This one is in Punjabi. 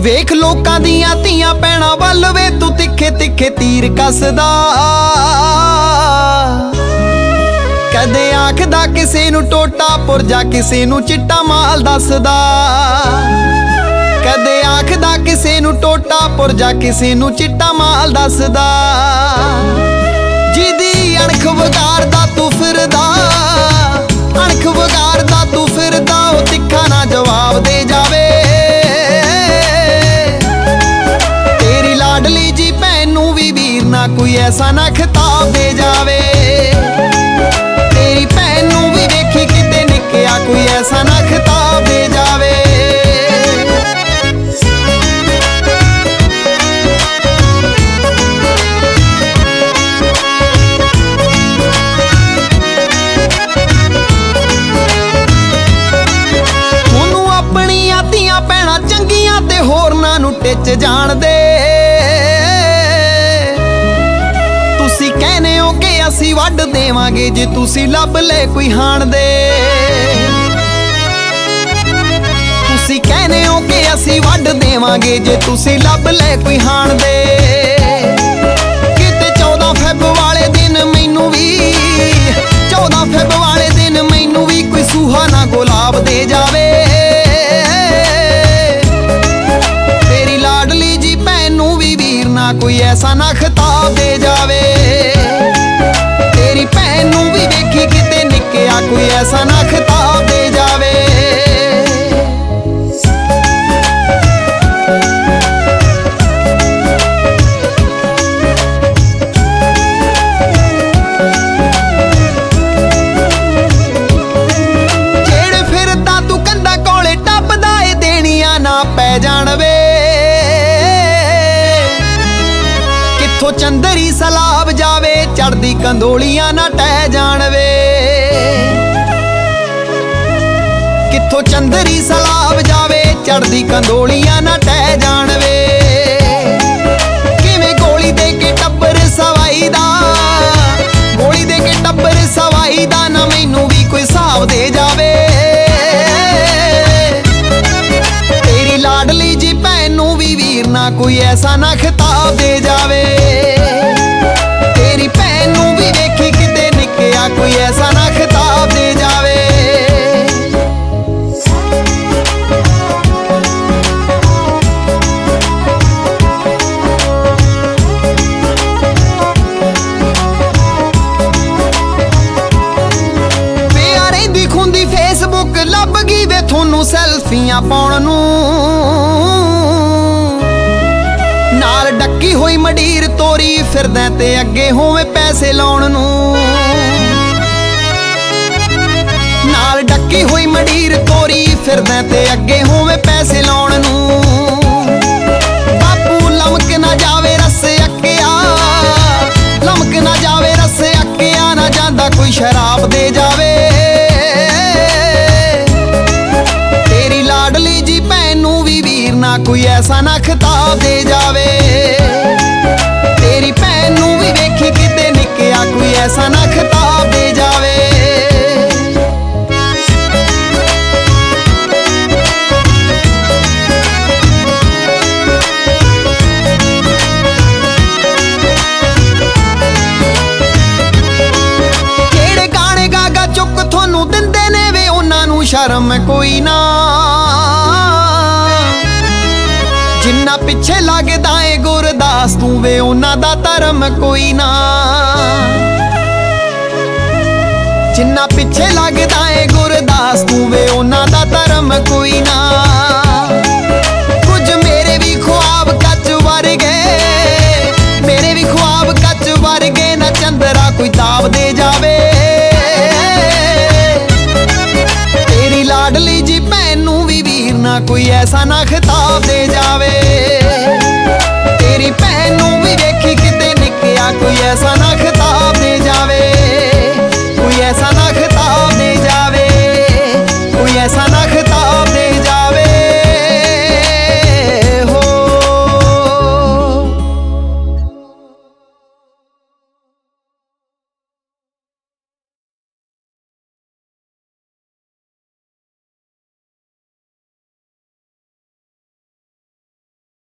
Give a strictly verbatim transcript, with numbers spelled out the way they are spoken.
ਵੇਖ ਲੋਕਾਂ ਦੀਆਂ ਧੀਆਂ ਭੈਣਾਂ ਵੱਲ ਵੇ ਤੂੰ ਤਿੱਖੇ ਤਿੱਖੇ ਤੀਰ ਕੱਸਦਾ। ਕਦੇ ਆਖਦਾ ਕਿਸੇ ਨੂੰ ਟੋਟਾ ਪੁਰਜਾ ਕਿਸੇ ਨੂੰ ਚਿੱਟਾ ਮਾਲ ਦੱਸਦਾ। ਕਦੇ ਆਖਦਾ ਕਿਸੇ ਨੂੰ ਟੋਟਾ ਪੁਰਜਾ ਕਿਸੇ ਨੂੰ ਚਿੱਟਾ ਮਾਲ ਦੱਸਦਾ। ਜਿਹਦੀ ਅਣਖ ਵਗਾਰਦਾ ਤੂੰ ਫਿਰਦਾ, ਅਣਖ ਵਗਾਰਦਾ ਤੂੰ ਫਿਰਦਾ, ਉਹ ਤਿੱਖਾ ਨਾ ਜਵਾਬ ਦੇ ਜਾਵੇ। ਤੇਰੀ ਲਾਡਲੀ ਜੀ ਭੈਣ ਨੂੰ ਵੀ ਵੀਰ ਨਾ ਕੋਈ ਐਸਾ ਨਾ ਖਿਤਾਬ ਦੇ ਜਾਵੇ। ਤੇਰੀ ਭੈਣ ਨੂੰ ਵੀ ਵੇਖੀ ਕਿਤੇ ਨਿੱਕਿਆ ਕੋਈ ਐਸਾ ਨਾ ਖਿਤਾਬ ਦੇ ਜਾਵੇ। ਉਹਨੂੰ ਆਪਣੀਆਂ ਧੀਆਂ ਭੈਣਾਂ ਚੰਗੀਆਂ ਤੇ ਹੋਰਨਾਂ ਨੂੰ ਟਿੱਚ ਜਾਣਦੇ। ਤੁਸੀਂ ਕਹਿੰਦੇ ਹੋ ਕਿ ਅਸੀਂ ਵੱਢ ਦੇਵਾਂਗੇ ਜੇ ਤੁਸੀਂ ਲੱਭ ਲੈ ਕੋਈ ਹਾਣ ਦੇ। ਤੁਸੀਂ ਕਹਿੰਦੇ ਹੋ ਕਿ ਅਸੀਂ ਵੱਢ ਦੇਵਾਂਗੇ ਜੇ ਤੁਸੀਂ ਲੱਭ ਲੈ ਕੋਈ ਹਾਣ ਦੇ। ਕਿਤੇ ਚੌਦਾਂ ਫੈਬ ਵਾਲੇ ਦਿਨ ਮੈਨੂੰ ਵੀ, ਚੌਦਾਂ ਫੈਬ ਵਾਲੇ ਦਿਨ ਮੈਨੂੰ ਵੀ ਕੋਈ ਸੂਹਾ ਨਾ ਗੁਲਾਬ ਦੇ ਜਾਵੇ। ਤੇਰੀ ਲਾਡਲੀ ਜੀ ਭੈਣ ਨੂੰ ਵੀ ਵੀਰ ਨਾ ਕੋਈ ਐਸਾ ਨਾ ਖਿਤਾਬ ਦੇ ਜਾਵੇ। ਤੇਰੀ ਭੈਣ ਨੂੰ ਵੀ ਵੇਖੀ ਕਿਤੇ ਨਿੱਕਿਆ ਕੋਈ ਐਸਾ ਨਾ ਖਿਤਾਬ ਦੇ ਜਾਵੇ। ਜਿਹੜੇ ਫਿਰਦਾ ਤੂੰ ਕੰਧਾਂ ਕੋਲੇ ਟੱਪਦਾ ਏ ਦੇਣੀਆਂ ਨਾ ਪੈ ਜਾਣ ਵੇ। ਕਿੱਥੋਂ ਚੰਦਰੀ ਸਲਾਬ ਜਾਵੇ ਚੜਦੀ ਕੰਦੋਲੀਆਂ ਨਾ ਟਹਿ ਜਾਣ ਵੇ। ਕਿੱਥੋਂ ਚੰਦਰੀ ਸਲਾਬ ਜਾਵੇ ਚੜਦੀ ਕੰਦੋਲੀਆਂ ਨਾ ਟਹਿ ਜਾਣ ਵੇ। ਕਿਵੇਂ ਗੋਲੀ ਦੇ ਕੇ ਟੱਬਰ ਸਵਾਈ ਦਾ, ਗੋਲੀ ਦੇ ਕੇ ਟੱਬਰ ਸਵਾਈ ਦਾ ਨਾ ਮੈਨੂੰ ਵੀ ਕੋਈ ਹਿਸਾਬ ਦੇ ਜਾਵੇ। ਤੇਰੀ ਲਾਡਲੀ ਜੀ ਭੈਣ ਨੂੰ ਵੀ ਵੀਰ ਨਾ ਕੋਈ ਐਸਾ ਨਾ ਖਿਤਾਬ ਦੇ ਜਾਵੇ। ਤੇਰੀ ਭੈਣ ਨੂੰ ਵੀ ਵੇਖੀ ਕਿਤੇ ਨਿੱਕਿਆ ਕੋਈ ਐਸਾ ਨਾ ਖਿਤਾਬ ਦੇ ਜਾਵੇ। ਪਿਆ ਰਹਿੰਦੀ ਖੁੰਦੀ ਫੇਸਬੁੱਕ ਲੱਭ ਗਈ ਵੇ ਤੁਹਾਨੂੰ ਸੈਲਫੀਆਂ ਪਾਉਣ ਨੂੰ। ਨਾਲ ਡੱਕੀ ਹੋਈ ਮੰਡੀਰ ਤੋਰੀ ਫਿਰਦਾ ਤੇ ਅੱਗੇ ਹੋਵੇ ਪੈਸੇ ਲਾਉਣ ਨੂੰ। ਨਾਲ ਡੱਕੀ ਹੋਈ ਮੰਡੀਰ ਤੋਰੀ ਫਿਰਦਾ ਤੇ ਅੱਗੇ ਹੋਵੇ ਪੈਸੇ ਲਾਉਣ ਨੂੰ। ਬਾਪੂ ਲਮਕ ਨਾ ਜਾਵੇ ਰਸ ਅੱਕਿਆ, ਲਮਕ ਨਾ ਜਾਵੇ ਰਸ ਅੱਕਿਆ, ਨਾ ਜਾਂਦਾ ਕੋਈ ਸ਼ਰਾਬ ਦੇ ਜਾਵੇ। ਤੇਰੀ ਲਾਡਲੀ ਜੀ ਭੈਣ ਨੂੰ ਵੀ ਵੀਰ ਨਾ ਕੋਈ ਐਸਾ ਨਾ ਖਿਤਾਬ ਦੇ ਜਾਵੇ। ਤੇਰੀ ਭੈਣ ਨੂੰ ਵੀ ਵੇਖੀ ਕਿਤੇ ਨਿੱਕਿਆ ਕੋਈ ਐਸਾ ਨਾ ਖਿਤਾਬ ਦੇ ਜਾਵੇ। ਕਿਹੜੇ ਗਾਣੇ ਗਾਗਾ ਚੁੱਕ ਤੁਹਾਨੂੰ ਦਿੰਦੇ ਨੇ ਵੇ ਉਹਨਾਂ ਨੂੰ ਸ਼ਰਮ ਕੋਈ ਨਾ। ਜਿੰਨਾ ਪਿੱਛੇ ਲੱਗਦਾ ਏ ਗੁਰਦਾਸ ਤੂੰ ਵੇ ਉਹਨਾਂ ਦਾ ਧਰਮ ਕੋਈ ਨਾ। ਜਿੰਨਾ ਪਿੱਛੇ ਲੱਗਦਾ ਏ ਗੁਰਦਾਸ ਤੂੰ ਵੇ ਉਹਨਾਂ ਦਾ ਧਰਮ ਕੋਈ ਨਾ। ਕੁਝ ਮੇਰੇ ਵੀ ਖ਼ੁਆਬ ਕੱਚ ਵਰਗੇ, ਮੇਰੇ ਵੀ ਖ਼ੁਆਬ ਕੱਚ ਵਰਗੇ, ਨਾ ਚੰਦਰਾ ਕੋਈ ਤਾਬ ਦੇ ਜਾਵੇ। ਤੇਰੀ ਲਾਡਲੀ ਜੀ ਭੈਣ ਨੂੰ ਵੀ ਵੀਰ ਨਾ ਕੋਈ ਐਸਾ